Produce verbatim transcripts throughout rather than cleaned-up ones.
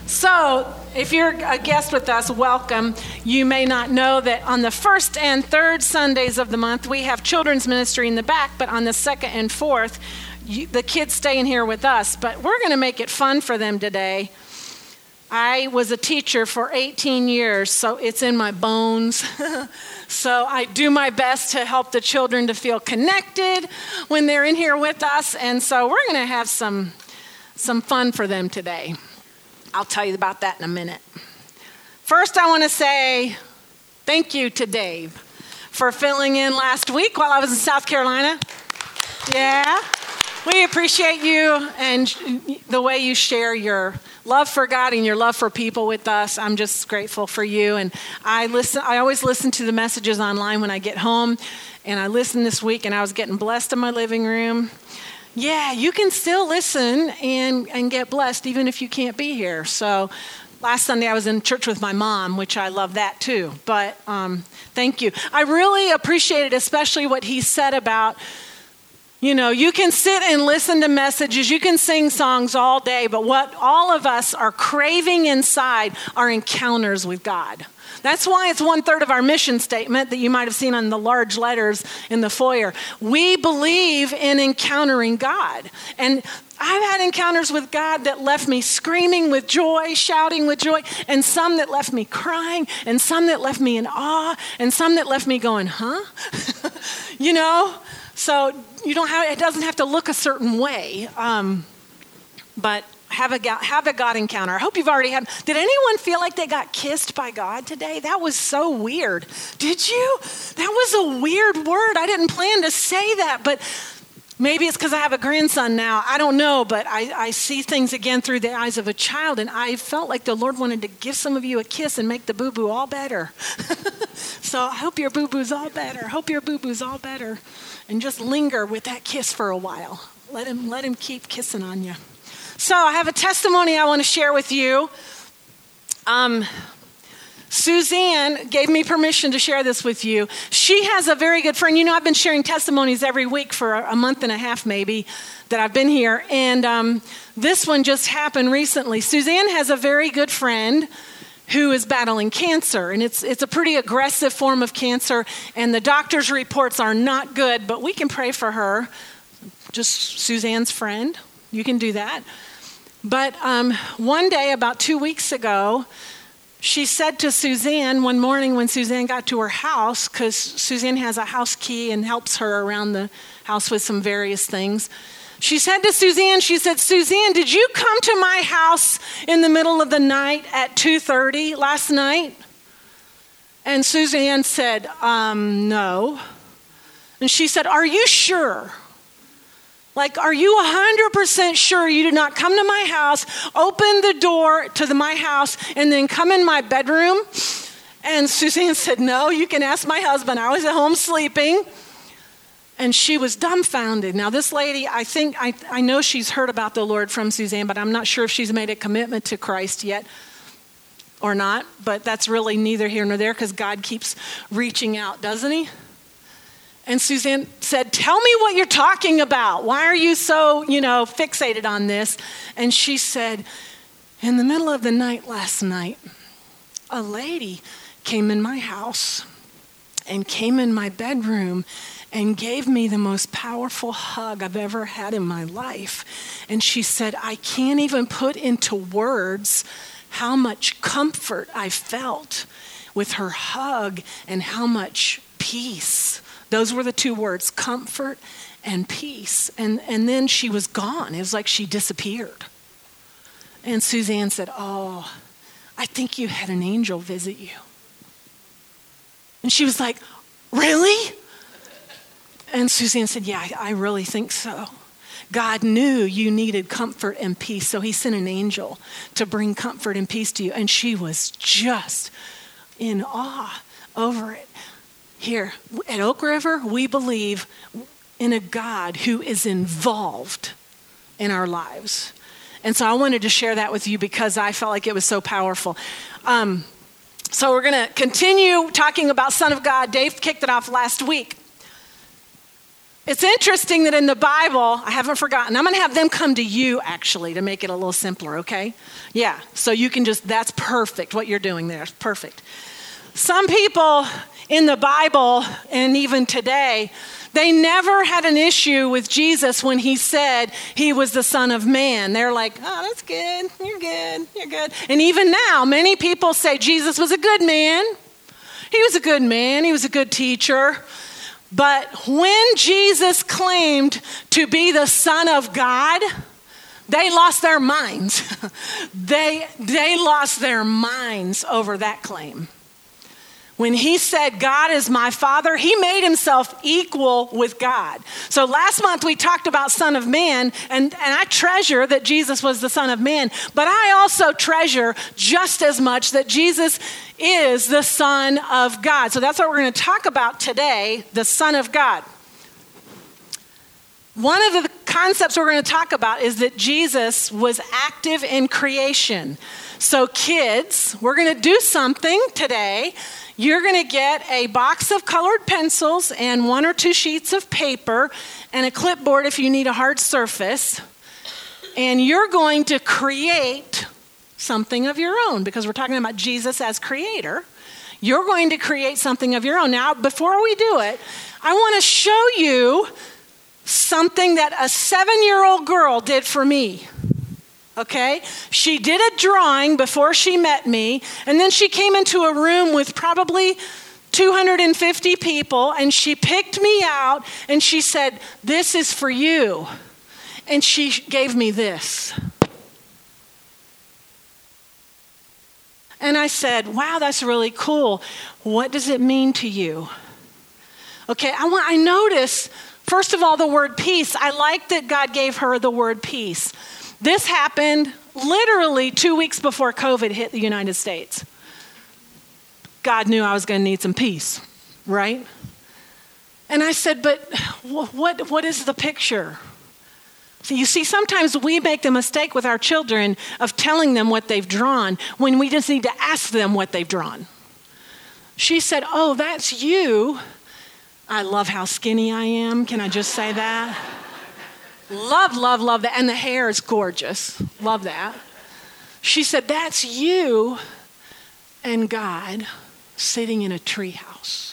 So, if you're a guest with us, welcome. You may not know that on the first and third Sundays of the month, we have children's ministry in the back, but on the second and fourth, you, the kids stay in here with us. But we're going to make it fun for them today. I was a teacher for eighteen years, so it's in my bones. So I do my best to help the children to feel connected when they're in here with us. And so we're going to have some, some fun for them today. I'll tell you about that in a minute. First, I want to say thank you to Dave for filling in last week while I was in South Carolina. Yeah, we appreciate you and the way you share your love for God and your love for people with us. I'm just grateful for you. And I listen. I always listen to the messages online when I get home. And I listened this week, and I was getting blessed in my living room. Yeah, you can still listen and, and get blessed even if you can't be here. So last Sunday I was in church with my mom, which I love that too. But um, thank you. I really appreciated especially what he said about, you know, you can sit and listen to messages, you can sing songs all day, but what all of us are craving inside are encounters with God. That's why it's one third of our mission statement that you might have seen on the large letters in the foyer. We believe in encountering God. And I've had encounters with God that left me screaming with joy, shouting with joy, and some that left me crying, and some that left me in awe, and some that left me going, huh? You know? So you don't have, it doesn't have to look a certain way, um, but have a have a God encounter. I hope you've already had. Did anyone feel like they got kissed by God today? That was so weird. Did you? That was a weird word. I didn't plan to say that, but maybe it's because I have a grandson now. I don't know, but I, I see things again through the eyes of a child, and I felt like the Lord wanted to give some of you a kiss and make the boo-boo all better. So I hope your boo-boo's all better. Hope your boo-boo's all better. And just linger with that kiss for a while. Let him, let him keep kissing on you. So I have a testimony I want to share with you. Um, Suzanne gave me permission to share this with you. She has a very good friend. You know, I've been sharing testimonies every week for a month and a half maybe that I've been here. And um, this one just happened recently. Suzanne has a very good friend who is battling cancer. And it's it's a pretty aggressive form of cancer. And the doctor's reports are not good, but we can pray for her. Just Suzanne's friend. You can do that. But um, one day, about two weeks ago, she said to Suzanne one morning when Suzanne got to her house, because Suzanne has a house key and helps her around the house with some various things. She said to Suzanne, she said, Suzanne, did you come to my house in the middle of the night at two thirty last night? And Suzanne said, um, no. And she said, are you sure? Like, are you one hundred percent sure you did not come to my house, open the door to the, my house, and then come in my bedroom? And Suzanne said, no, you can ask my husband. I was at home sleeping. And she was dumbfounded. Now, this lady, I think, I, I know she's heard about the Lord from Suzanne, but I'm not sure if she's made a commitment to Christ yet or not. But that's really neither here nor there because God keeps reaching out, doesn't he? And Suzanne said, tell me what you're talking about. Why are you so, you know, fixated on this? And she said, in the middle of the night last night, a lady came in my house and came in my bedroom and gave me the most powerful hug I've ever had in my life. And she said, I can't even put into words how much comfort I felt with her hug and how much peace. Those were the two words, comfort and peace. And, and then she was gone. It was like she disappeared. And Suzanne said, oh, I think you had an angel visit you. And she was like, really? And Suzanne said, yeah, I, I really think so. God knew you needed comfort and peace, so he sent an angel to bring comfort and peace to you. And she was just in awe over it. Here at Oak River, we believe in a God who is involved in our lives. And so I wanted to share that with you because I felt like it was so powerful. Um, so we're going to continue talking about Son of God. Dave kicked it off last week. It's interesting that in the Bible, I haven't forgotten, I'm going to have them come to you actually to make it a little simpler, okay? Yeah, so you can just, that's perfect what you're doing there. It's perfect. Some people in the Bible and even today, they never had an issue with Jesus when he said he was the Son of Man. They're like, oh, that's good. You're good. You're good. And even now, many people say Jesus was a good man. He was a good man. He was a good teacher. But when Jesus claimed to be the Son of God, they lost their minds. they, they lost their minds over that claim. When he said, God is my Father, he made himself equal with God. So last month we talked about Son of Man, and, and I treasure that Jesus was the Son of Man, but I also treasure just as much that Jesus is the Son of God. So that's what we're going to talk about today, the Son of God. One of the concepts we're going to talk about is that Jesus was active in creation. So kids, we're going to do something today. You're going to get a box of colored pencils and one or two sheets of paper and a clipboard if you need a hard surface. And you're going to create something of your own because we're talking about Jesus as creator. You're going to create something of your own. Now, before we do it, I want to show you something that a seven-year-old girl did for me. Okay, she did a drawing before she met me, and then she came into a room with probably two hundred fifty people, and she picked me out, and she said, this is for you. And she gave me this. And I said, wow, that's really cool. What does it mean to you? Okay, I want, I notice, first of all, the word peace. I like that God gave her the word peace. This happened literally two weeks before COVID hit the United States. God knew I was going to need some peace, right? And I said, but what, what is the picture? So you see, sometimes we make the mistake with our children of telling them what they've drawn when we just need to ask them what they've drawn. She said, oh, that's you. I love how skinny I am. Can I just say that? Love, love, love that. And the hair is gorgeous. Love that. She said, that's you and God sitting in a treehouse.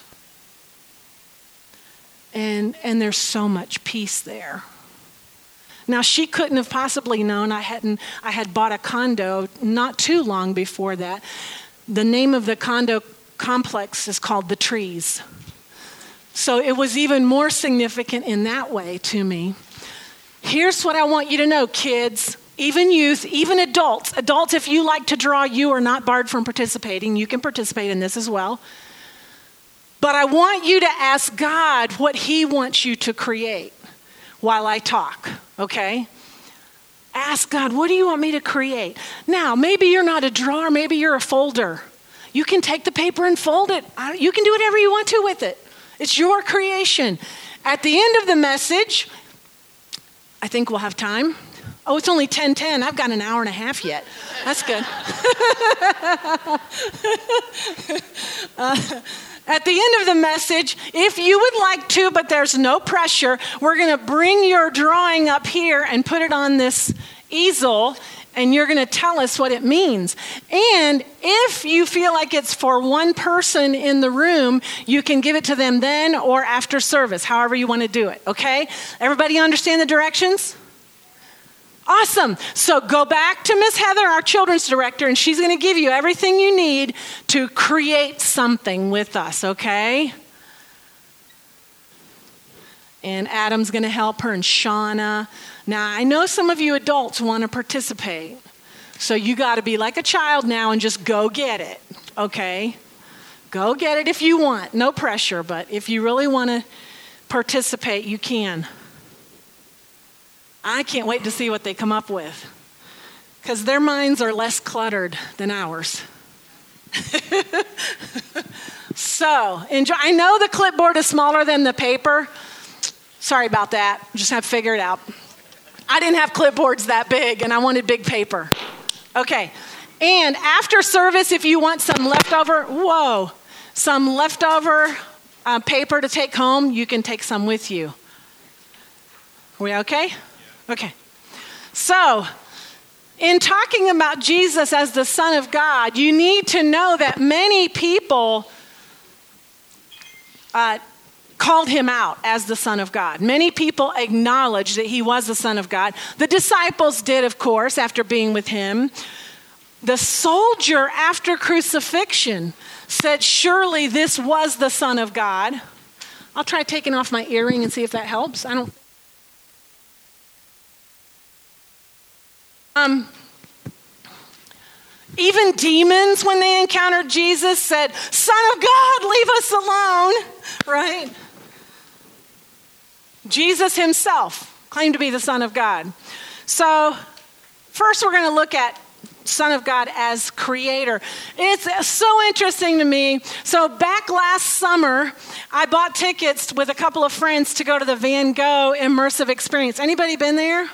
And, and there's so much peace there. Now, she couldn't have possibly known I hadn't, I had bought a condo not too long before that. The name of the condo complex is called The Trees. So it was even more significant in that way to me. Here's what I want you to know, kids, even youth, even adults. Adults, if you like to draw, you are not barred from participating. You can participate in this as well. But I want you to ask God what he wants you to create while I talk, okay? Ask God, what do you want me to create? Now, maybe you're not a drawer, maybe you're a folder. You can take the paper and fold it. You can do whatever you want to with it. It's your creation. At the end of the message, I think we'll have time. Oh, it's only ten ten. I've got an hour and a half yet. That's good. uh, at the end of the message, if you would like to, but there's no pressure, we're going to bring your drawing up here and put it on this easel, and you're going to tell us what it means. And if you feel like it's for one person in the room, you can give it to them then or after service, however you want to do it, okay? Everybody understand the directions? Awesome. So go back to Miss Heather, our children's director, and she's going to give you everything you need to create something with us, okay? And Adam's going to help her, and Shauna. Now, I know some of you adults want to participate, so you got to be like a child now and just go get it, okay? Go get it if you want. No pressure, but if you really want to participate, you can. I can't wait to see what they come up with, because their minds are less cluttered than ours. So, enjoy. I know the clipboard is smaller than the paper. Sorry about that. Just have to figure it out. I didn't have clipboards that big, and I wanted big paper. Okay. And after service, if you want some leftover, whoa, some leftover uh, paper to take home, you can take some with you. Are we okay? Okay. So, in talking about Jesus as the Son of God, you need to know that many people uh, called him out as the Son of God. Many people acknowledged that he was the Son of God. The disciples did, of course, after being with him. The soldier after crucifixion said, surely this was the Son of God. I'll try taking off my earring and see if that helps. I don't. Um, even demons, when they encountered Jesus, said, Son of God, leave us alone, right? Jesus himself claimed to be the Son of God. So first we're going to look at Son of God as creator. It's so interesting to me. So back last summer, I bought tickets with a couple of friends to go to the Van Gogh immersive experience. Anybody been there?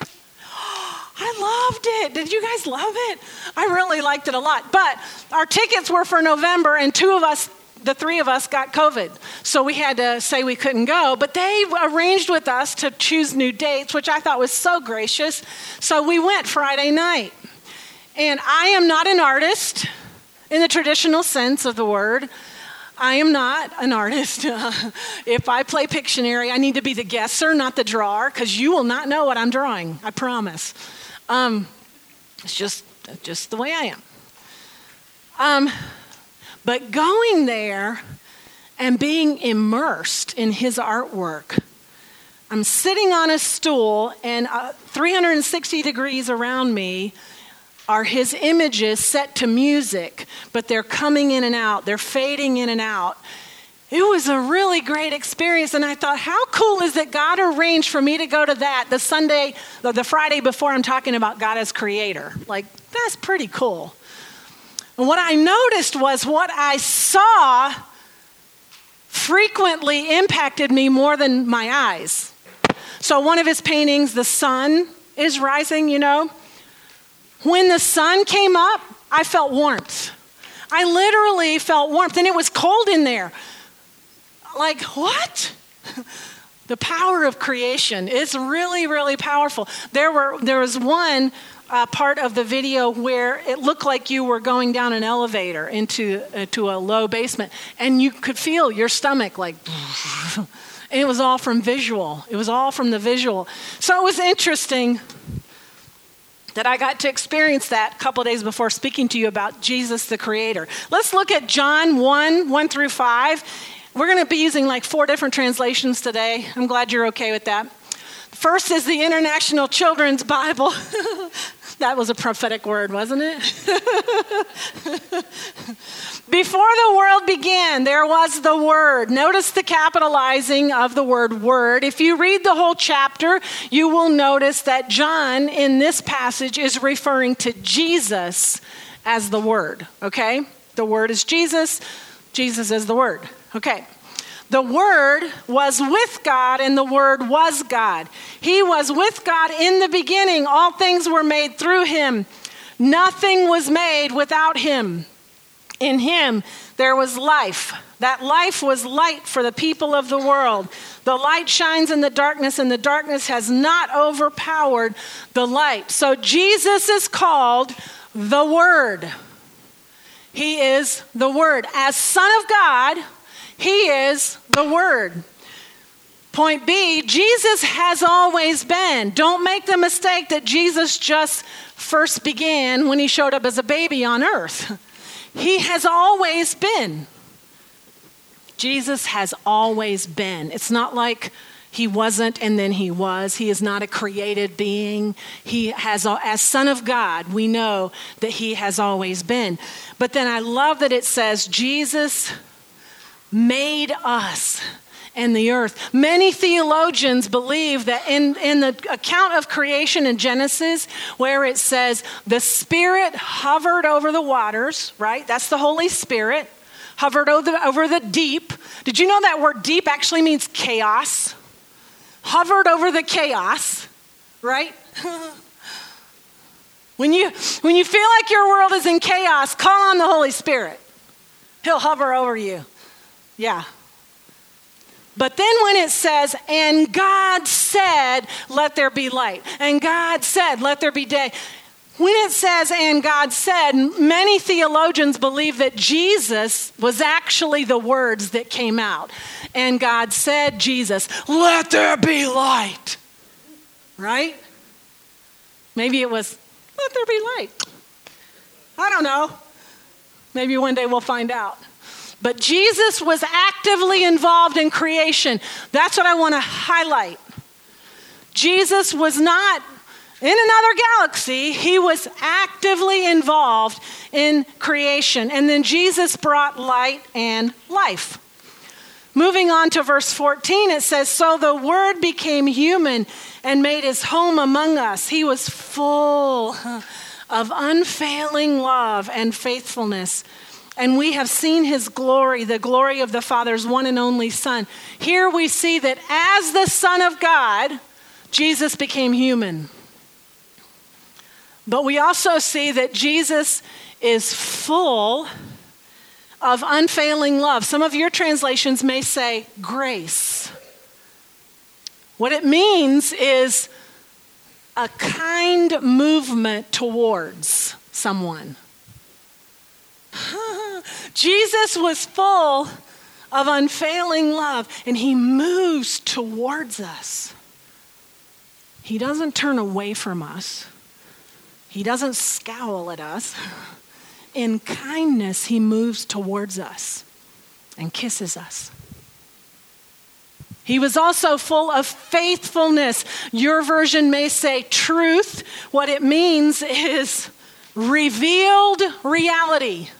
I loved it. Did you guys love it? I really liked it a lot. But our tickets were for November, and two of us, the three of us, got COVID. So we had to say we couldn't go. But they arranged with us to choose new dates, which I thought was so gracious. So we went Friday night. And I am not an artist in the traditional sense of the word. I am not an artist. If I play Pictionary, I need to be the guesser, not the drawer, because you will not know what I'm drawing, I promise. Um, it's just, just the way I am. Um, but going there and being immersed in his artwork, I'm sitting on a stool, and uh, three hundred sixty degrees around me are his images set to music, but they're coming in and out. They're fading in and out. It was a really great experience, and I thought, how cool is it God arranged for me to go to that the Sunday, the Friday before I'm talking about God as creator. Like, that's pretty cool. And what I noticed was what I saw frequently impacted me more than my eyes. So one of his paintings, the sun is rising, you know. When the sun came up, I felt warmth. I literally felt warmth, and it was cold in there. Like, what? The power of creation is really, really powerful. There were there was one uh, part of the video where it looked like you were going down an elevator into uh, to a low basement, and you could feel your stomach like, and it was all from visual. It was all from the visual. So it was interesting that I got to experience that a couple of days before speaking to you about Jesus the Creator. Let's look at John one, one through five. We're going to be using like four different translations today. I'm glad you're okay with that. First is the International Children's Bible. That was a prophetic word, wasn't it? Before the world began, there was the Word. Notice the capitalizing of the word word. If you read the whole chapter, you will notice that John in this passage is referring to Jesus as the Word, okay? The Word is Jesus. Jesus is the Word, okay? The Word was with God, and the Word was God. He was with God in the beginning. All things were made through him. Nothing was made without him. In him there was life. That life was light for the people of the world. The light shines in the darkness, and the darkness has not overpowered the light. So Jesus is called the Word. He is the Word. As Son of God, he is the Word. Point B, Jesus has always been. Don't make the mistake that Jesus just first began when he showed up as a baby on earth. He has always been. Jesus has always been. It's not like he wasn't and then he was. He is not a created being. He has, as Son of God, we know that he has always been. But then I love that it says Jesus made us and the earth. Many theologians believe that in, in the account of creation in Genesis, where it says the Spirit hovered over the waters, right? That's the Holy Spirit, hovered over the, over the deep. Did you know that word deep actually means chaos? Hovered over the chaos, right? When you, when you feel like your world is in chaos, call on the Holy Spirit. He'll hover over you. Yeah. But then when it says, and God said, let there be light, and God said, let there be day. When it says, and God said, many theologians believe that Jesus was actually the words that came out. And God said, Jesus, let there be light. Right? Maybe it was, let there be light. I don't know. Maybe one day we'll find out. But Jesus was actively involved in creation. That's what I want to highlight. Jesus was not in another galaxy. He was actively involved in creation. And then Jesus brought light and life. Moving on to verse fourteen, it says, so the Word became human and made his home among us. He was full of unfailing love and faithfulness. And we have seen his glory, the glory of the Father's one and only Son. Here we see that as the Son of God, Jesus became human. But we also see that Jesus is full of unfailing love. Some of your translations may say grace. What it means is a kind movement towards someone. Jesus was full of unfailing love, and he moves towards us. He doesn't turn away from us. He doesn't scowl at us. In kindness, he moves towards us and kisses us. He was also full of faithfulness. Your version may say truth. What it means is revealed reality.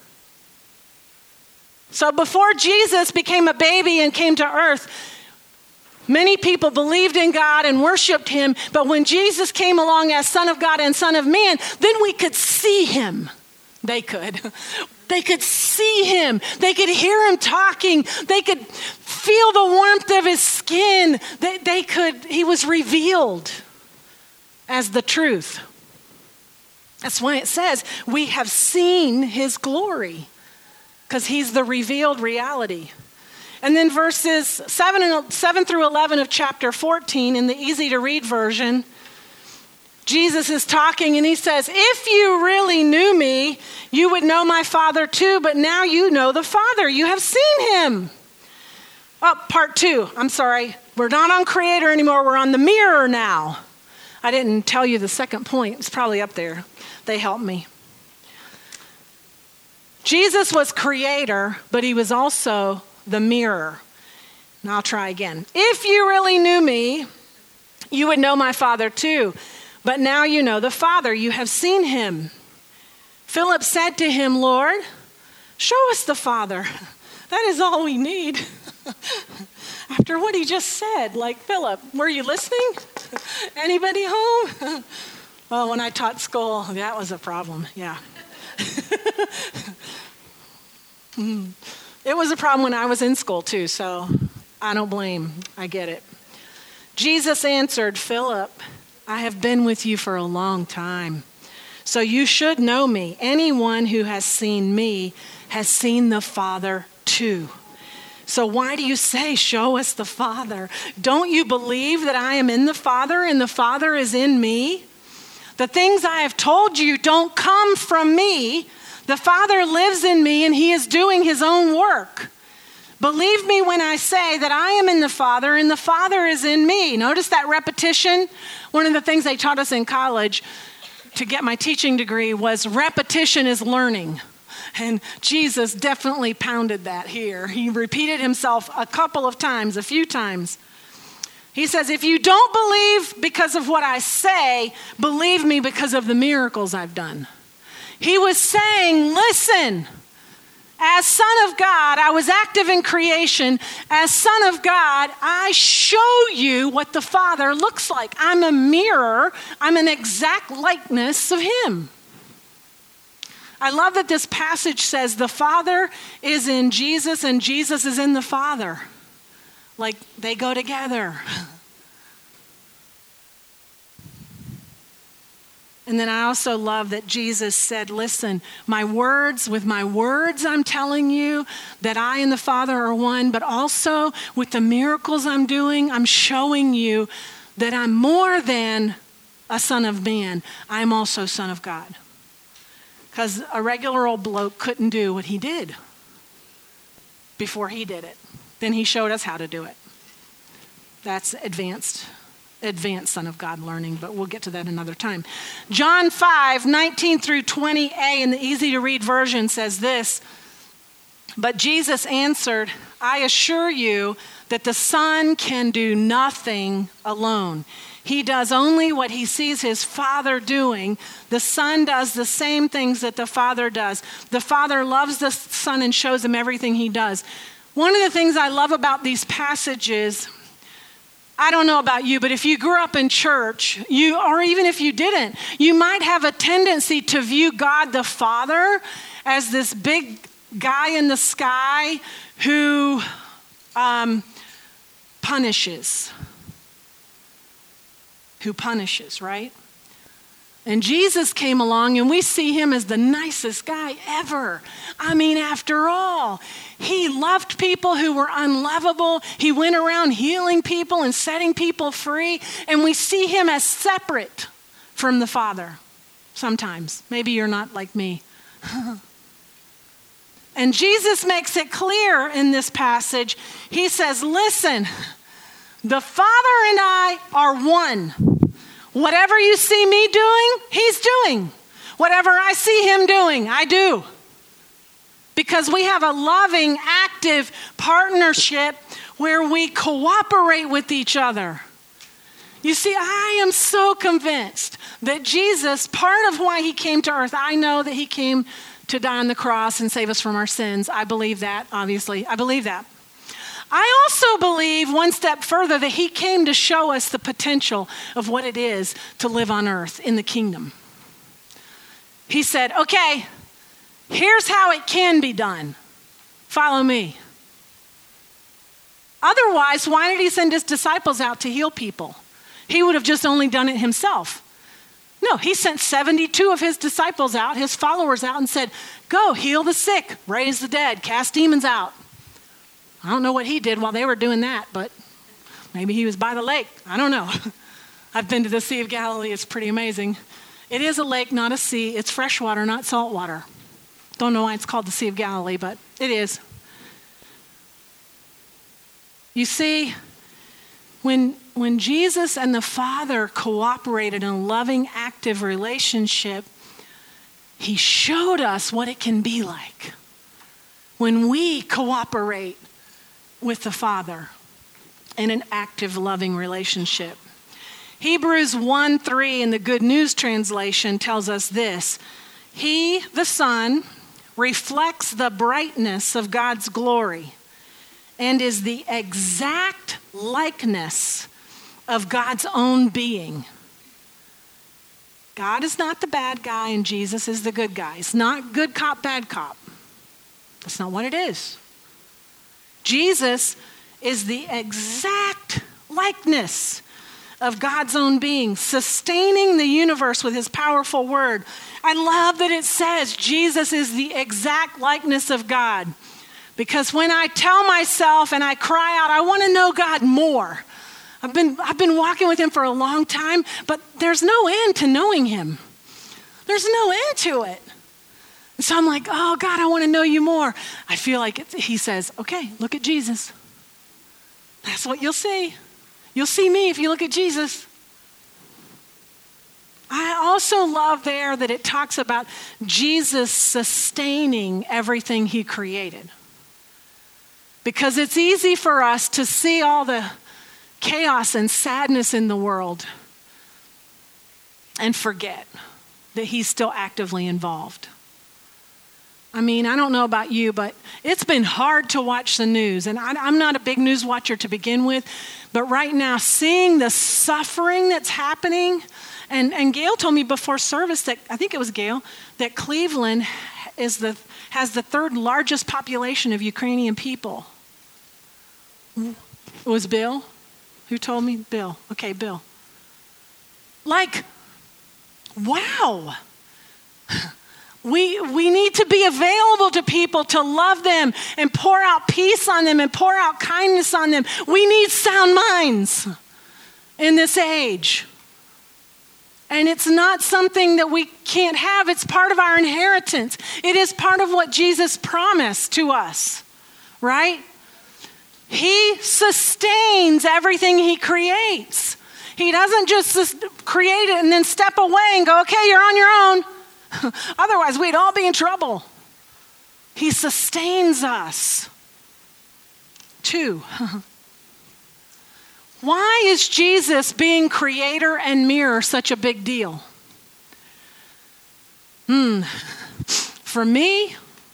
So before Jesus became a baby and came to earth, many people believed in God and worshiped him. But when Jesus came along as Son of God and Son of Man, then we could see him. They could. They could see him. They could hear him talking. They could feel the warmth of his skin. They, they could, he was revealed as the truth. That's why it says we have seen his glory, because he's the revealed reality. And then verses seven, and, seven through eleven of chapter fourteen in the easy to read version, Jesus is talking and he says, if you really knew me, you would know my Father too, but now you know the Father. You have seen him. Oh, part two. I'm sorry. We're not on creator anymore. We're on the mirror now. I didn't tell you the second point. It's probably up there. They helped me. Jesus was creator, but he was also the mirror. And I'll try again. If you really knew me, you would know my Father too. But now you know the Father. You have seen him. Philip said to him, Lord, show us the Father. That is all we need. After what he just said, like, Philip, were you listening? Anybody home? Oh, when I taught school, that was a problem. Yeah. It was a problem when I was in school too, so I don't blame. I get it. Jesus answered, Philip, I have been with you for a long time, so you should know me. Anyone who has seen me has seen the Father too. So why do you say, show us the Father? Don't you believe that I am in the Father and the Father is in me? The things I have told you don't come from me. The Father lives in me and he is doing his own work. Believe me when I say that I am in the Father and the Father is in me. Notice that repetition. One of the things they taught us in college to get my teaching degree was repetition is learning. And Jesus definitely pounded that here. He repeated himself a couple of times, a few times. He says, if you don't believe because of what I say, believe me because of the miracles I've done. He was saying, listen, as Son of God, I was active in creation. As Son of God, I show you what the Father looks like. I'm a mirror. I'm an exact likeness of him. I love that this passage says the Father is in Jesus and Jesus is in the Father. Like they go together. And then I also love that Jesus said, listen, my words, with my words I'm telling you that I and the Father are one, but also with the miracles I'm doing, I'm showing you that I'm more than a son of man. I'm also son of God. Because a regular old bloke couldn't do what he did before he did it. Then he showed us how to do it. That's advanced advanced Son of God learning, but we'll get to that another time. John five, nineteen through twenty a in the easy to read version says this, but Jesus answered, I assure you that the Son can do nothing alone. He does only what he sees his Father doing. The Son does the same things that the Father does. The Father loves the Son and shows him everything he does. One of the things I love about these passages, I don't know about you, but if you grew up in church, you, or even if you didn't, you might have a tendency to view God the Father as this big guy in the sky who um, punishes. Who punishes, right? And Jesus came along and we see him as the nicest guy ever. I mean, after all, he loved people who were unlovable. He went around healing people and setting people free. And we see him as separate from the Father sometimes. Maybe you're not like me. And Jesus makes it clear in this passage. He says, listen, the Father and I are one. Whatever you see me doing, he's doing. Whatever I see him doing, I do. Because we have a loving, active partnership where we cooperate with each other. You see, I am so convinced that Jesus, part of why he came to earth, I know that he came to die on the cross and save us from our sins. I believe that, obviously. I believe that. I also believe one step further that he came to show us the potential of what it is to live on earth in the kingdom. He said, okay, here's how it can be done. Follow me. Otherwise, why did he send his disciples out to heal people? He would have just only done it himself. No, he sent seventy-two of his disciples out, his followers out, and said, go heal the sick, raise the dead, cast demons out. I don't know what he did while they were doing that, but maybe he was by the lake. I don't know. I've been to the Sea of Galilee. It's pretty amazing. It is a lake, not a sea. It's fresh water, not salt water. Don't know why it's called the Sea of Galilee, but it is. You see, when, when Jesus and the Father cooperated in a loving, active relationship, he showed us what it can be like when we cooperate with the Father in an active, loving relationship. Hebrews one three in the Good News Translation tells us this. He, the Son, reflects the brightness of God's glory and is the exact likeness of God's own being. God is not the bad guy and Jesus is the good guy. It's not good cop, bad cop. That's not what it is. Jesus is the exact likeness of God's own being, sustaining the universe with his powerful word. I love that it says Jesus is the exact likeness of God. Because when I tell myself and I cry out, I want to know God more. I've been, I've been walking with him for a long time, but there's no end to knowing him. There's no end to it. And so I'm like, oh, God, I want to know you more. I feel like it's, he says, okay, look at Jesus. That's what you'll see. You'll see me if you look at Jesus. I also love there that it talks about Jesus sustaining everything he created. Because it's easy for us to see all the chaos and sadness in the world and forget that he's still actively involved. I mean, I don't know about you, but it's been hard to watch the news. And I, I'm not a big news watcher to begin with. But right now, seeing the suffering that's happening, and, and Gail told me before service that, I think it was Gail, that Cleveland is the, has the third largest population of Ukrainian people. It was Bill? Who told me? Bill. Okay, Bill. Like, wow. We, we need to be available to people, to love them and pour out peace on them and pour out kindness on them. We need sound minds in this age. And it's not something that we can't have. It's part of our inheritance. It is part of what Jesus promised to us, right? He sustains everything he creates. He doesn't just create it and then step away and go, okay, you're on your own. Otherwise, we'd all be in trouble. He sustains us. Two. Why is Jesus being creator and mirror such a big deal? Hmm. For me,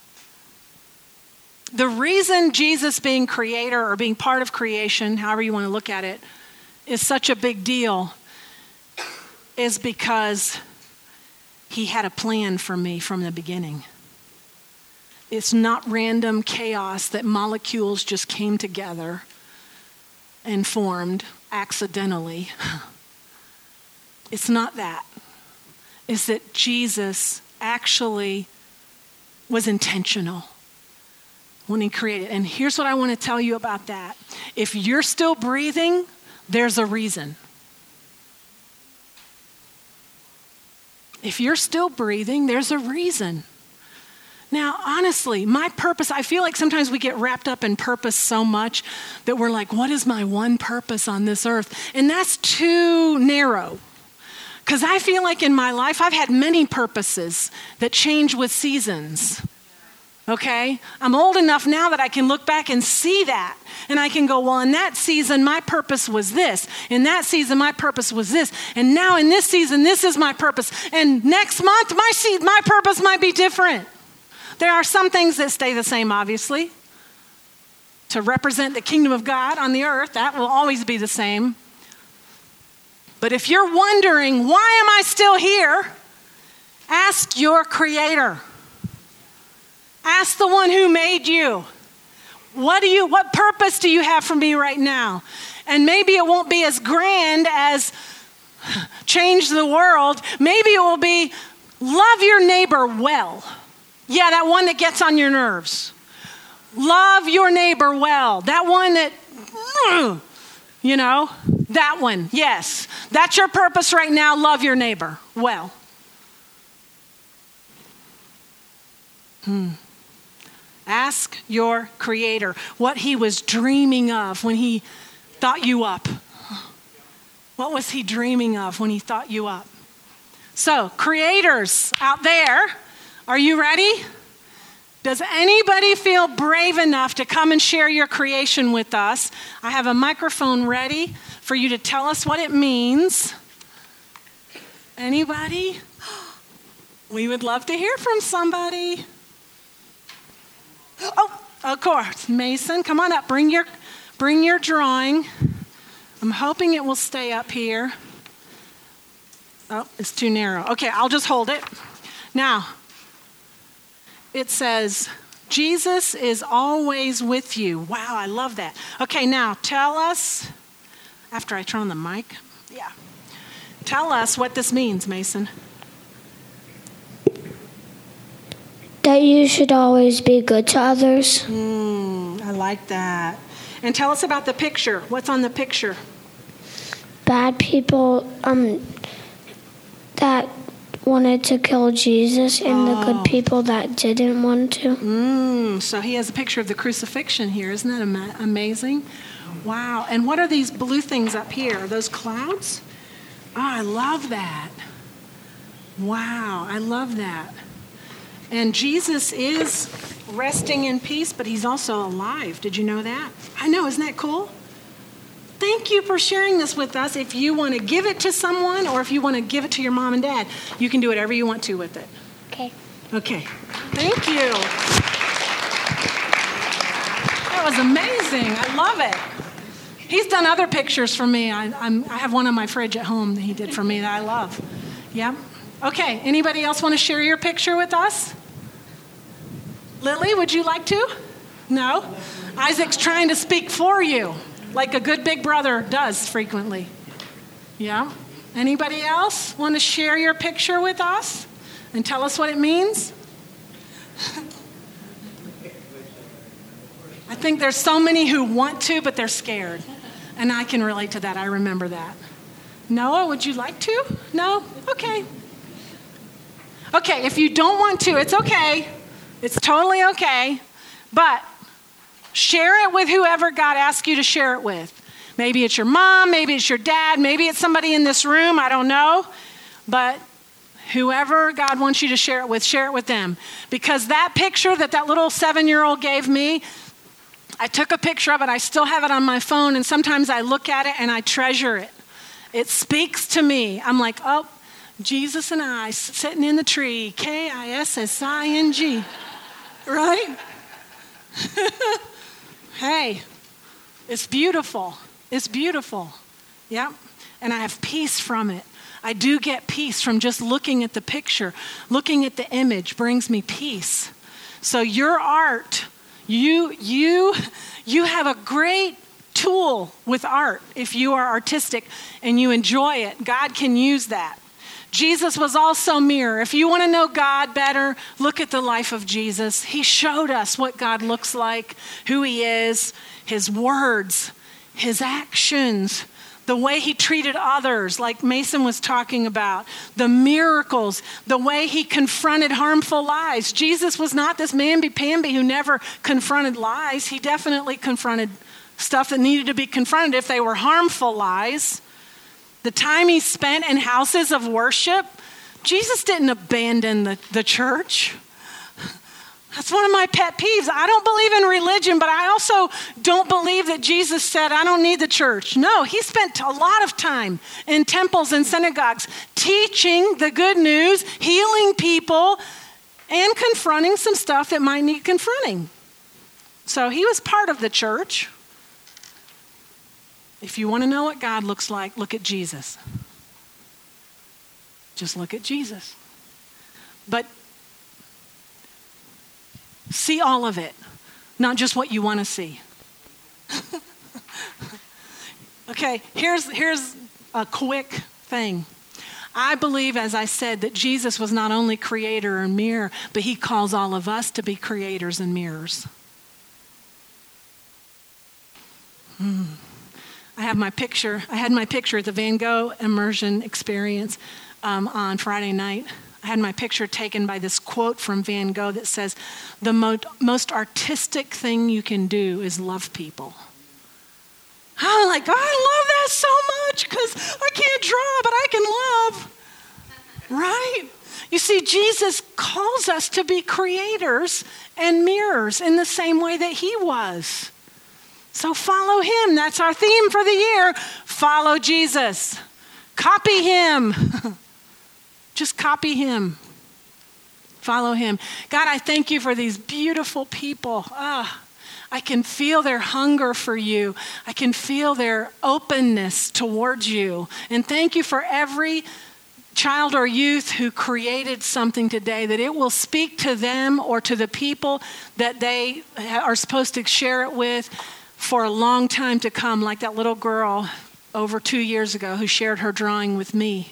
the reason Jesus being creator or being part of creation, however you want to look at it, is such a big deal is because he had a plan for me from the beginning. It's not random chaos that molecules just came together and formed accidentally. It's not that. It's that Jesus actually was intentional when he created. And here's what I want to tell you about that. If you're still breathing, there's a reason. If you're still breathing, there's a reason. Now, honestly, my purpose, I feel like sometimes we get wrapped up in purpose so much that we're like, what is my one purpose on this earth? And that's too narrow. Because I feel like in my life, I've had many purposes that change with seasons. Okay? I'm old enough now that I can look back and see that. And I can go, well, in that season, my purpose was this. In that season, my purpose was this. And now in this season, this is my purpose. And next month, my se- my purpose might be different. There are some things that stay the same, obviously. To represent the kingdom of God on the earth, that will always be the same. But if you're wondering, why am I still here? Ask your creator. Ask the one who made you. What do you, what purpose do you have for me right now? And maybe it won't be as grand as change the world. Maybe it will be love your neighbor well. Yeah, that one that gets on your nerves. Love your neighbor well. That one that, you know, that one. Yes, that's your purpose right now. Love your neighbor well. Hmm. Ask your creator what he was dreaming of when he thought you up. What was he dreaming of when he thought you up? So, creators out there, are you ready? Does anybody feel brave enough to come and share your creation with us? I have a microphone ready for you to tell us what it means. Anybody? We would love to hear from somebody. Oh, of course. Mason, come on up. Bring your, bring your drawing. I'm hoping it will stay up here. Oh, it's too narrow. Okay, I'll just hold it. Now, it says, Jesus is always with you. Wow, I love that. Okay, now tell us, after I turn on the mic, yeah. Tell us what this means, Mason. That you should always be good to others. Mm, I like that. And tell us about the picture. What's on the picture? Bad people um, that wanted to kill Jesus and oh. the good people that didn't want to. Mm, so he has a picture of the crucifixion here. Isn't that ama- amazing? Wow. And what are these blue things up here? Are those clouds? Oh, I love that. Wow, I love that. And Jesus is resting in peace, but he's also alive. Did you know that? I know, isn't that cool? Thank you for sharing this with us. If you want to give it to someone or if you want to give it to your mom and dad, you can do whatever you want to with it. Okay. Okay. Thank you. That was amazing. I love it. He's done other pictures for me. I, I'm, I have one on my fridge at home that he did for me that I love. Yeah? Okay. Anybody else want to share your picture with us? Lily, would you like to? No? Isaac's trying to speak for you, like a good big brother does frequently. Yeah? Anybody else want to share your picture with us and tell us what it means? I think there's so many who want to, but they're scared. And I can relate to that. I remember that. Noah, would you like to? No? Okay. Okay, if you don't want to, it's okay. It's totally okay. But share it with whoever God asks you to share it with. Maybe it's your mom, maybe it's your dad, maybe it's somebody in this room, I don't know. But whoever God wants you to share it with, share it with them. Because that picture that that little seven-year-old gave me, I took a picture of it. I still have it on my phone, and sometimes I look at it and I treasure it. It speaks to me. I'm like, oh, Jesus and I sitting in the tree, K I S S I N G, right? Hey, it's beautiful. It's beautiful. Yep. And I have peace from it. I do get peace from just looking at the picture. Looking at the image brings me peace. So your art, you you you have a great tool with art. If you are artistic and you enjoy it, God can use that. Jesus was also mirror. If you want to know God better, look at the life of Jesus. He showed us what God looks like, who he is, his words, his actions, the way he treated others, like Mason was talking about, the miracles, the way he confronted harmful lies. Jesus was not this mamby-pamby who never confronted lies. He definitely confronted stuff that needed to be confronted if they were harmful lies. The time he spent in houses of worship, Jesus didn't abandon the, the church. That's one of my pet peeves. I don't believe in religion, but I also don't believe that Jesus said, I don't need the church. No, he spent a lot of time in temples and synagogues teaching the good news, healing people, and confronting some stuff that might need confronting. So he was part of the church. If you want to know what God looks like, look at Jesus. Just look at Jesus. But see all of it, not just what you want to see. Okay, here's, here's a quick thing. I believe, as I said, that Jesus was not only creator and mirror, but he calls all of us to be creators and mirrors. Hmm. I have my picture. I had my picture at the Van Gogh immersion experience um, on Friday night. I had my picture taken by this quote from Van Gogh that says, the mo- most artistic thing you can do is love people. I'm like, oh, I love that so much because I can't draw, but I can love. Right? You see, Jesus calls us to be creators and mirrors in the same way that he was. So follow him. That's our theme for the year. Follow Jesus. Copy him. Just copy him. Follow him. God, I thank you for these beautiful people. Ah, I can feel their hunger for you. I can feel their openness towards you. And thank you for every child or youth who created something today, that it will speak to them or to the people that they are supposed to share it with for a long time to come, like that little girl over two years ago who shared her drawing with me.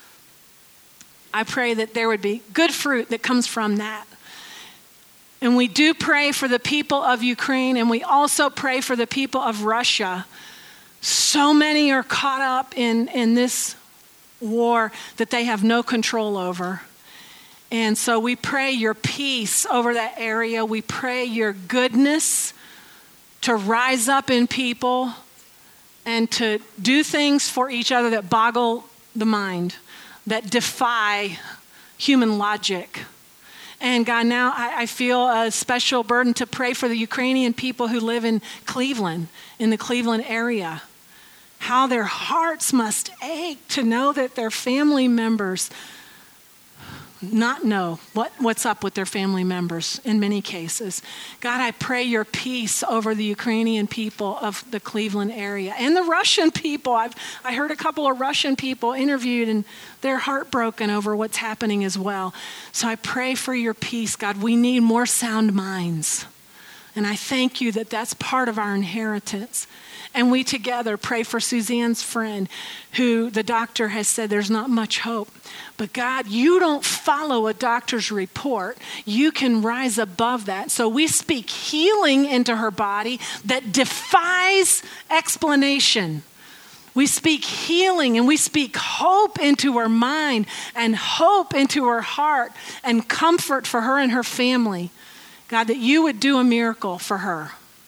I pray that there would be good fruit that comes from that. And we do pray for the people of Ukraine, and we also pray for the people of Russia. So many are caught up in, in this war that they have no control over. And so we pray your peace over that area. We pray your goodness to rise up in people and to do things for each other that boggle the mind, that defy human logic. And God, now I, I feel a special burden to pray for the Ukrainian people who live in Cleveland, in the Cleveland area. How their hearts must ache to know that their family members not know what, what's up with their family members in many cases. God, I pray your peace over the Ukrainian people of the Cleveland area and the Russian people. I've I heard a couple of Russian people interviewed, and they're heartbroken over what's happening as well. So I pray for your peace, God. We need more sound minds, And I thank you that that's part of our inheritance. And we together pray for Suzanne's friend who the doctor has said there's not much hope. But God, you don't follow a doctor's report. You can rise above that. So we speak healing into her body that defies explanation. We speak healing and we speak hope into her mind and hope into her heart and comfort for her and her family. God, that you would do a miracle for her.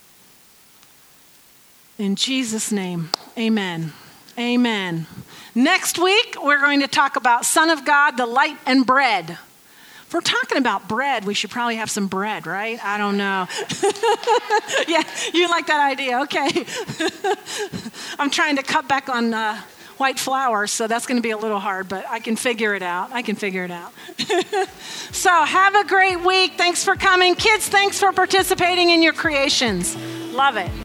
In Jesus' name, amen. Amen. Next week, we're going to talk about Son of God, the light and bread. If we're talking about bread, we should probably have some bread, right? I don't know. Yeah, you like that idea. Okay. I'm trying to cut back on uh, white flour, so that's going to be a little hard, but I can figure it out. I can figure it out. So have a great week. Thanks for coming. Kids, thanks for participating in your creations. Love it.